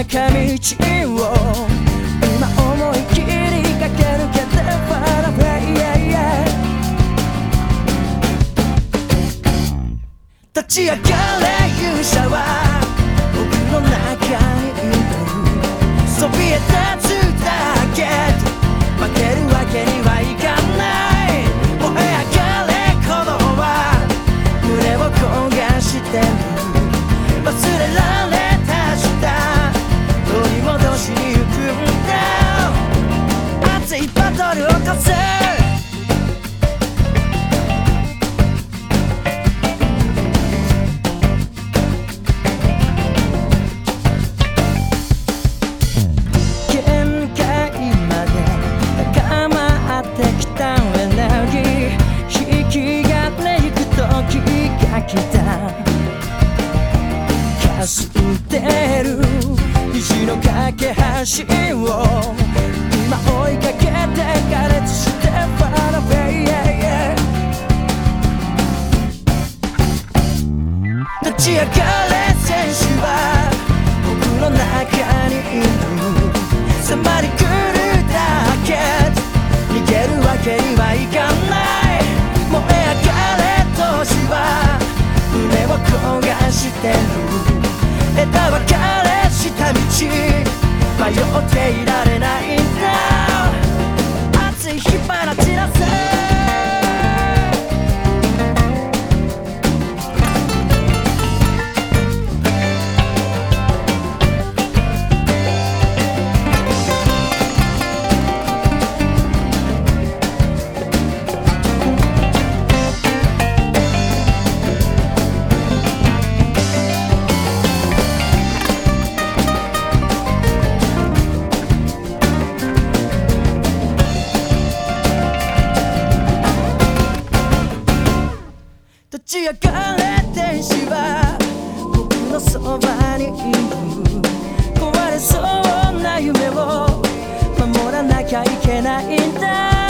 坂道を今思い切り駆け抜けてファラウェイ、立ち上がれ勇者は僕の中にいる、そびえ立つだけ負けるわけにはいかない、燃え上がれ鼓動は胸を焦がしてる、忘れられた明日取り戻しに行くんだ、熱いバトルを起こせかすってる虹の架け橋を今追いかけて加熱してファラウェイ、立ち上がれ戦士は僕の中にいる、迫り来るだけ逃げるわけにはいかない、燃え上がれ闘志は胸を焦がしてる、枝分かれした道迷っていられないんだ、熱い火花散らせ立ち上がれ天使は僕のそばにいる、壊れそうな夢を守らなきゃいけないんだ、